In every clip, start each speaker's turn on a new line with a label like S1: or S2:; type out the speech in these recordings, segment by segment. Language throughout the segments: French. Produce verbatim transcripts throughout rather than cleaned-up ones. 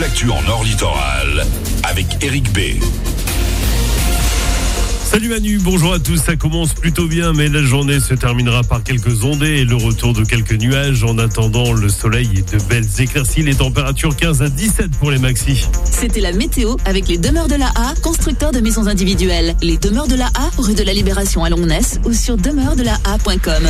S1: l'actu en Nord Littoral avec Eric B.
S2: Salut Manu, bonjour à tous. Ça commence plutôt bien, mais la journée se terminera par quelques ondées et le retour de quelques nuages. En attendant le soleil et de belles éclaircies, les températures quinze à dix-sept pour les maxis.
S3: C'était la météo avec les demeures de la A, constructeurs de maisons individuelles. Les demeures de la A, rue de la Libération à Longnes ou sur demeures de la a point com.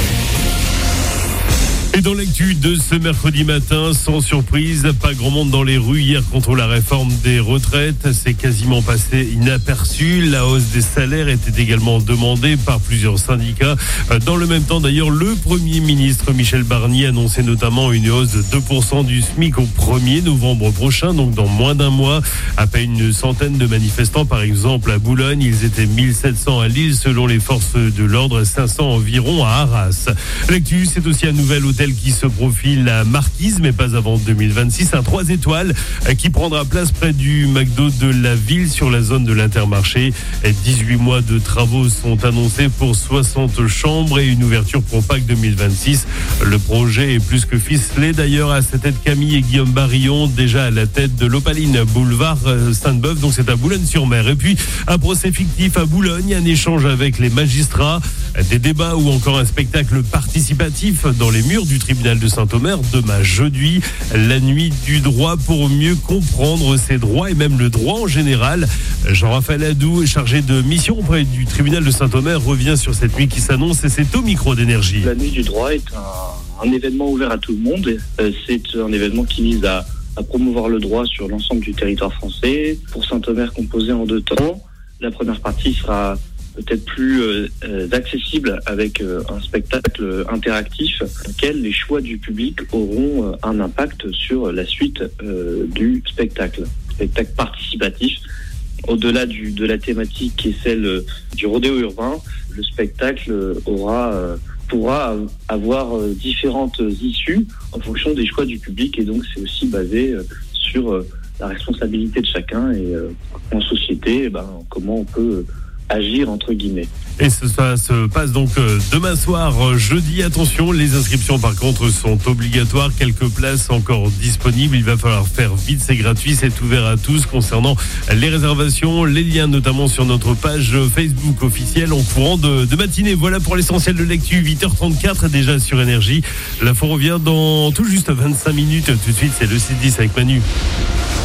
S2: Et dans l'actu de ce mercredi matin, sans surprise, pas grand monde dans les rues hier contre la réforme des retraites. C'est quasiment passé inaperçu. La hausse des salaires était également demandée par plusieurs syndicats. Dans le même temps, d'ailleurs, le Premier ministre Michel Barnier annonçait notamment une hausse de deux pour cent du SMIC au premier novembre prochain, donc dans moins d'un mois. À peine une centaine de manifestants, par exemple à Boulogne. Ils étaient mille sept cents à Lille selon les forces de l'ordre, cinq cents environ à Arras. L'actu, c'est aussi un nouvel hôtel qui se profile à Marquise, mais pas avant deux mille vingt-six. Un trois étoiles qui prendra place près du McDo de la ville sur la zone de l'Intermarché. dix-huit mois de travaux sont annoncés pour soixante chambres et une ouverture pour Pâques deux mille vingt-six. Le projet est plus que ficelé. D'ailleurs, à sa tête, Camille et Guillaume Barillon, déjà à la tête de l'Opaline, boulevard Sainte-Beuve, donc c'est à Boulogne-sur-Mer. Et puis, un procès fictif à Boulogne, un échange avec les magistrats, des débats ou encore un spectacle participatif dans les murs du tribunal de Saint-Omer demain jeudi, la nuit du droit pour mieux comprendre ses droits et même le droit en général. Jean-Raphaël Adou, chargé de mission auprès du tribunal de Saint-Omer, revient sur cette nuit qui s'annonce et c'est au micro d'Énergie.
S4: La nuit du droit est un, un événement ouvert à tout le monde. C'est un événement qui vise à, à promouvoir le droit sur l'ensemble du territoire français. Pour Saint-Omer, composé en deux temps. La première partie sera peut-être plus euh, accessible avec euh, un spectacle interactif dans lequel les choix du public auront euh, un impact sur la suite euh, du spectacle. Spectacle participatif. Au-delà du, de la thématique qui est celle euh, du rodéo urbain, le spectacle euh, aura, euh, pourra avoir euh, différentes issues en fonction des choix du public et donc c'est aussi basé euh, sur euh, la responsabilité de chacun et euh, en société, eh ben, comment on peut... Euh, agir entre guillemets.
S2: Et ça, ça se passe donc euh, demain soir, euh, jeudi. Attention, les inscriptions par contre sont obligatoires. Quelques places encore disponibles. Il va falloir faire vite, c'est gratuit, c'est ouvert à tous. Concernant les réservations, les liens notamment sur notre page Facebook officielle en courant de, de matinée. Voilà pour l'essentiel de l'actu. huit heures trente-quatre déjà sur Énergie. L'info revient dans tout juste vingt-cinq minutes. Tout de suite, c'est le six dix avec Manu.